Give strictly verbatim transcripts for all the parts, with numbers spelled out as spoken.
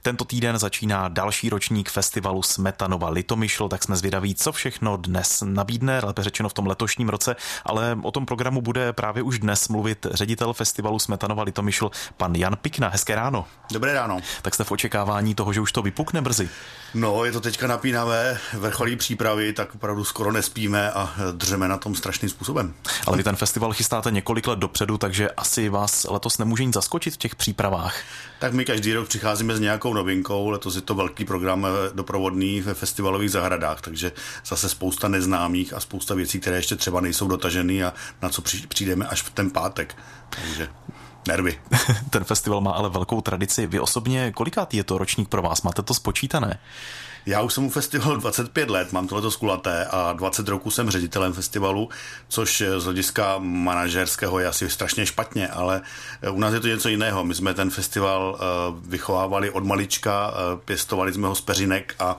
Tento týden začíná další ročník festivalu Smetanova Litomyšl, tak jsme zvědaví, co všechno dnes nabídne, lépe řečeno v tom letošním roce, ale o tom programu bude právě už dnes mluvit ředitel festivalu Smetanova Litomyšl, pan Jan Pikna. Hezké ráno. Dobré ráno. Tak jste v očekávání toho, že už to vypukne brzy? No, je to teďka napínavé, vrcholí přípravy, tak opravdu skoro nespíme a dřeme na tom strašným způsobem. Ale vy ten festival chystáte několik let dopředu, takže asi vás letos nemůže nic zaskočit v těch přípravách. Tak my každý rok přicházíme s nějakou novinkou, letos je to velký program doprovodný ve festivalových zahradách, takže zase spousta neznámých a spousta věcí, které ještě třeba nejsou dotaženy a na co přijdeme až v ten pátek. Takže nervy. Ten festival má ale velkou tradici. Vy osobně, kolikátý je to ročník pro vás? Máte to spočítané? Já už jsem u festivalu dvacet pět let, mám to letos kulaté a dvacet roků jsem ředitelem festivalu, což z hlediska manažerského je asi strašně špatně, ale u nás je to něco jiného. My jsme ten festival vychovávali od malička, pěstovali jsme ho z peřinek a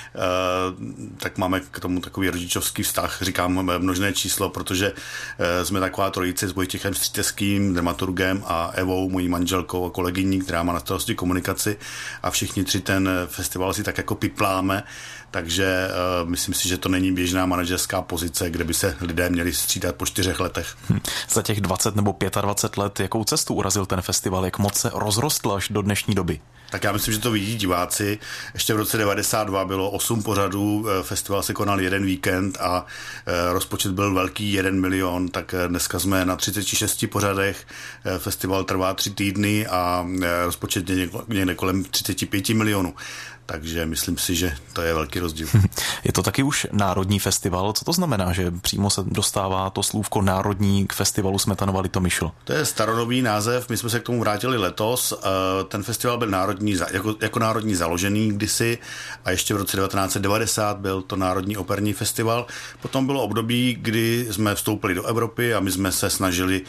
tak máme k tomu takový rodičovský vztah, říkám množné číslo, protože jsme taková trojice s Vojtěchem Stříteským, dramaturgem a Evou, mojí manželkou a kolegyní, která má na starosti komunikaci a všichni tři ten festival si tak jako pipláme, takže uh, myslím si, že to není běžná manažerská pozice, kde by se lidé měli střídat po čtyřech letech. Hm. Za těch dvacet nebo dvacet pět let, jakou cestu urazil ten festival, jak moc se rozrostl až do dnešní doby? Tak já myslím, že to vidí diváci. Ještě v roce devadesát dva bylo osm pořadů, festival se konal jeden víkend a rozpočet byl velký, jeden milion, tak dneska jsme na třiceti šesti pořadech, festival trvá tři týdny a rozpočet je někde kolem třicet pět milionů. Takže myslím si, že to je velký rozdíl. Je to taky už národní festival. Co to znamená, že přímo se dostává to slůvko národní k festivalu Smetanova Litomyšl? To je staronový název, my jsme se k tomu vrátili letos. Ten festival byl národní, jako, jako národní založený kdysi a ještě v roce devatenáct set devadesát byl to Národní operní festival. Potom bylo období, kdy jsme vstoupili do Evropy a my jsme se snažili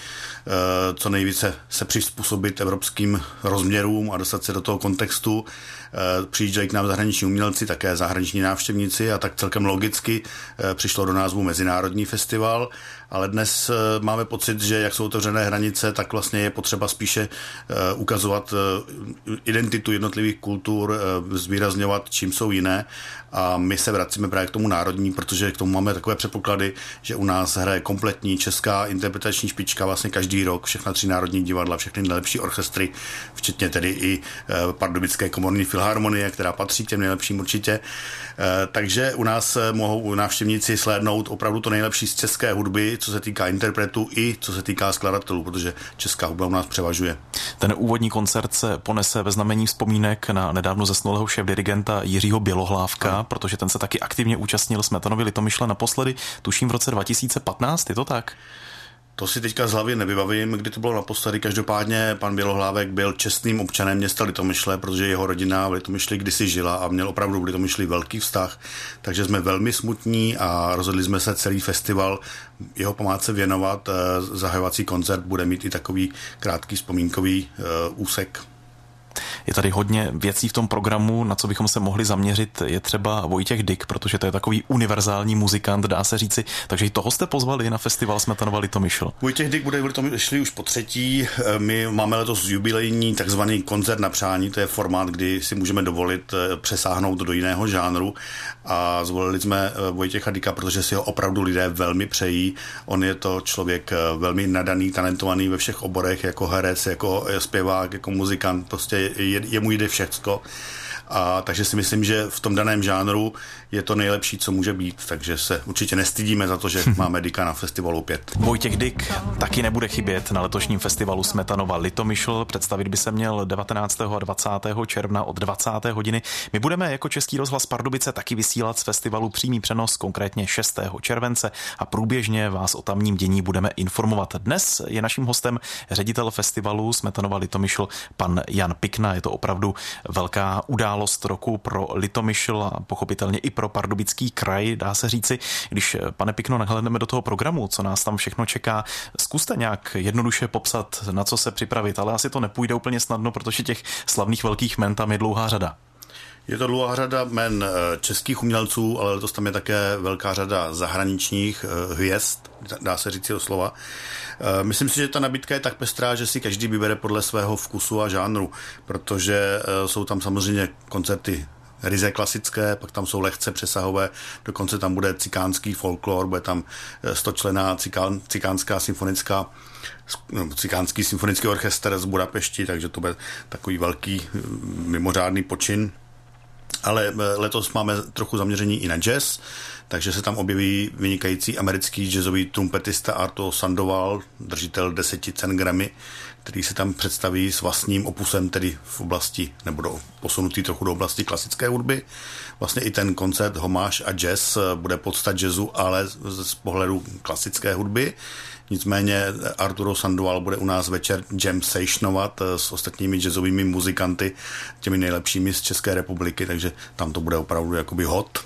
co nejvíce se přizpůsobit evropským rozměrům a dostat se do toho kontextu. Přijížděli k nám zahraniční umělci, také zahraniční návštěvníci a tak celkem logicky přišlo do názvu Mezinárodní festival, ale dnes máme pocit, že jak jsou otevřené hranice, tak vlastně je potřeba spíše ukazovat identitu jednotlivých kultur, zvýrazňovat, čím jsou jiné a my se vracíme právě k tomu národní, protože k tomu máme takové předpoklady, že u nás hraje kompletní česká interpretační špička vlastně každý rok, všechna tři národní divadla, všechny nejlepší orchestry, včetně tedy i Pardubické komorní filharmonie, která patří k těm nejlepším určitě. Takže u nás mohou návštěvníci slédnout opravdu to nejlepší z české hudby, co se týká interpretů i co se týká skladatelů, protože česká hudba u nás převažuje. Ten úvodní koncert se ponese ve znamení vzpomínek na nedávno zesnulého šéfdirigenta Jiřího Bělohlávka, protože ten se taky aktivně účastnil Smetanovy Litomyšle naposledy, tuším v roce dva tisíce patnáct, je to tak? To si teďka z hlavy nevybavím, kdy to bylo naposledy. Každopádně pan Bělohlávek byl čestným občanem města Litomyšle, protože jeho rodina v Litomyšli kdysi žila a měl opravdu v Litomyšli velký vztah. Takže jsme velmi smutní a rozhodli jsme se celý festival jeho památce věnovat. Zahajovací koncert bude mít i takový krátký vzpomínkový úsek. Je tady hodně věcí v tom programu, na co bychom se mohli zaměřit. Je třeba Vojtěch Dyk, protože to je takový univerzální muzikant, dá se říci. Takže i toho jste pozvali na festival Smetanova Litomyšl. Vojtěch Dyk bude v Litomyšli už po třetí. My máme letos jubilejní takzvaný koncert na přání. To je formát, kdy si můžeme dovolit přesáhnout do jiného žánru. A zvolili jsme Vojtěcha Dyka, protože si ho opravdu lidé velmi přejí. On je to člověk velmi nadaný, talentovaný ve všech oborech, jako herec, jako zpěvák, jako muzikant. Prostě je, jemu jde všecko. A takže si myslím, že v tom daném žánru je to nejlepší, co může být, takže se určitě nestydíme za to, že máme Dyka na festivalu pět. Vojtěch Dyk taky nebude chybět na letošním festivalu Smetanova Litomyšl. Představit by se měl devatenáctého a dvacátého června od dvacáté hodiny. My budeme jako Český rozhlas Pardubice taky vysílat z festivalu přímý přenos, konkrétně šestého července a průběžně vás o tamním dění budeme informovat. Dnes je naším hostem ředitel festivalu Smetanova Litomyšl pan Jan Pikna. Je to opravdu velká událost roku pro Litomyšl a pochopitelně i pro Pardubický kraj, dá se říci. Když, pane Pikno, nahlédneme do toho programu, co nás tam všechno čeká, zkuste nějak jednoduše popsat, na co se připravit, ale asi to nepůjde úplně snadno, protože těch slavných velkých jmen tam je dlouhá řada. Je to dlouhá řada jmen českých umělců, ale letos tam je také velká řada zahraničních hvězd, dá se říct do slova. Myslím si, že ta nabídka je tak pestrá, že si každý vybere podle svého vkusu a žánru, protože jsou tam samozřejmě koncerty ryze klasické, pak tam jsou lehce přesahové, dokonce tam bude cikánský folklor, bude tam stočlenná cikán, cikánská symfonická, cikánský symfonický orchestr z Budapešti, takže to bude takový velký mimořádný počin. Ale letos máme trochu zaměření i na jazz, takže se tam objeví vynikající americký jazzový trumpetista Arto Sandoval, držitel deseti cen Grammy, který se tam představí s vlastním opusem, tedy v oblasti, nebo do, posunutý trochu do oblasti klasické hudby. Vlastně i ten koncert Homáž a jazz bude podstat jazzu, ale z pohledu klasické hudby. Nicméně Arturo Sandoval bude u nás večer jam sessionovat s ostatními jazzovými muzikanty, těmi nejlepšími z České republiky, takže tam to bude opravdu jakoby hot.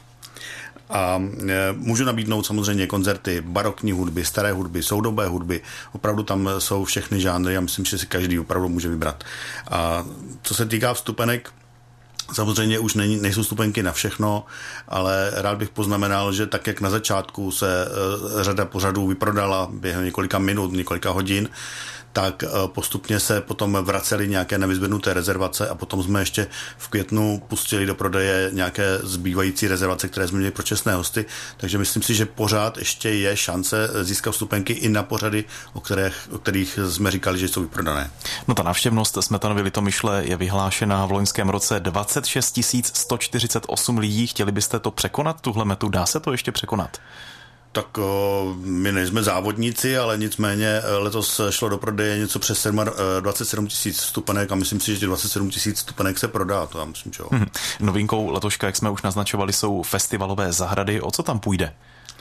A můžu nabídnout samozřejmě koncerty barokní hudby, staré hudby, soudobé hudby. Opravdu tam jsou všechny žánry a myslím, že si každý opravdu může vybrat. A co se týká vstupenek, samozřejmě už není, nejsou vstupenky na všechno, ale rád bych poznamenal, že tak, jak na začátku se řada pořadů vyprodala během několika minut, několika hodin, tak postupně se potom vracely nějaké nevyzvednuté rezervace a potom jsme ještě v květnu pustili do prodeje nějaké zbývající rezervace, které jsme měli pro čestné hosty, takže myslím si, že pořád ještě je šance získat vstupenky i na pořady, o kterých, o kterých jsme říkali, že jsou vyprodané. No ta návštěvnost Smetanovy Litomyšle je vyhlášena v loňském roce dvacet šest tisíc sto čtyřicet osm lidí. Chtěli byste to překonat, tuhle metu? Dá se to ještě překonat? Tak o, my nejsme závodníci, ale nicméně letos šlo do prodeje něco přes dvacet sedm tisíc vstupenek a myslím si, že dvacet sedm tisíc vstupenek se prodá, to já myslím, že jo. Hmm. Novinkou letoška, jak jsme už naznačovali, jsou festivalové zahrady. O co tam půjde?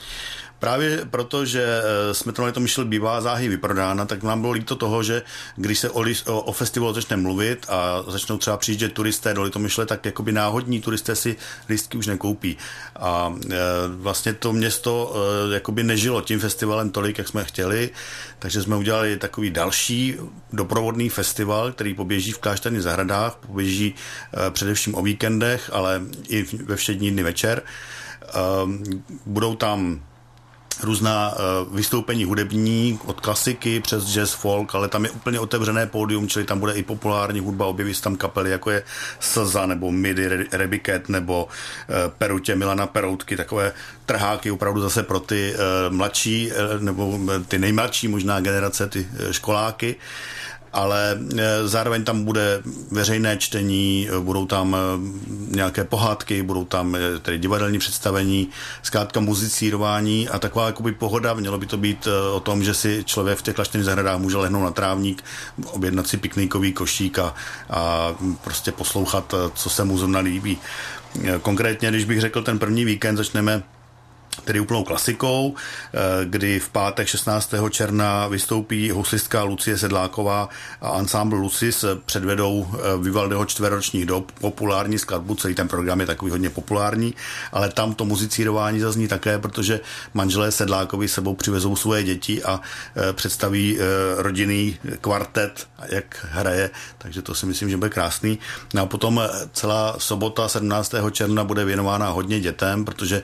Právě proto, že Smetanova Litomyšl bývá záhy vyprodána, tak nám bylo líto toho, že když se o, o, o festivalu začne mluvit a začnou třeba přijíždět turisté do Litomyšle, tak jakoby náhodní turisté si lístky už nekoupí. A e, vlastně to město e, jakoby nežilo tím festivalem tolik, jak jsme chtěli, takže jsme udělali takový další doprovodný festival, který poběží v Klášterních zahradách, poběží e, především o víkendech, ale i ve všední dny večer. E, budou tam různá uh, vystoupení hudební, od klasiky přes jazz, folk, ale tam je úplně otevřené pódium, čili tam bude i populární hudba, objeví se tam kapely, jako je Slza, nebo Midi, Rebiket, nebo uh, Perutě, Milana Peroutky, takové trháky opravdu zase pro ty uh, mladší, uh, nebo ty nejmladší možná generace, ty uh, školáky. Ale zároveň tam bude veřejné čtení, budou tam nějaké pohádky, budou tam tedy divadelní představení, zkrátka muzicírování a taková jakoby pohoda. Mělo by to být o tom, že si člověk v těch Klášterních zahradách může lehnout na trávník, objednat si piknikový košík a, a prostě poslouchat, co se mu zrovna líbí. Konkrétně, když bych řekl, ten první víkend začneme tedy úplnou klasikou, kdy v pátek šestnáctého června vystoupí houslistka Lucie Sedláková a ansámbl Lucis, předvedou Vivaldiho čtveročních dob, populární skladbu, celý ten program je takový hodně populární, ale tam to muzicírování zazní také, protože manželé Sedlákovi sebou přivezou svoje děti a představí rodinný kvartet, jak hraje, takže to si myslím, že bude krásný. No a potom celá sobota sedmnáctého června bude věnována hodně dětem, protože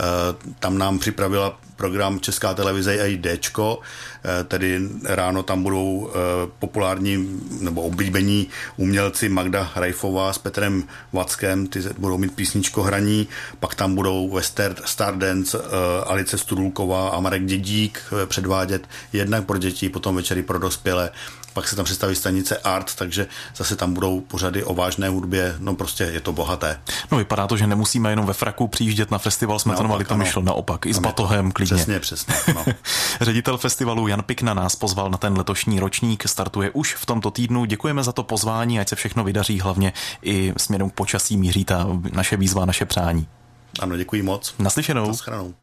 tam nám připravila program Česká televize a i Déčko, tedy ráno tam budou populární nebo oblíbení umělci Magda Hrajfová s Petrem Vackem, ty budou mít písničko hraní, pak tam budou ve Stardance Alice Studulková a Marek Dědík předvádět jednak pro děti, potom večery pro dospělé, pak se tam představí stanice Art, takže zase tam budou pořady o vážné hudbě, no prostě je to bohaté. No vypadá to, že nemusíme jenom ve fraku přijíždět na festival Smetanova Litomyšl, naopak i s batohem klidně. Přesně, přesně. No. Ředitel festivalu Jan Pikna nás pozval na ten letošní ročník, startuje už v tomto týdnu. Děkujeme za to pozvání, ať se všechno vydaří, hlavně i směrem k počasí míří ta naše výzva, naše přání. Ano, děkuji moc. Naslyšenou. Naschranou.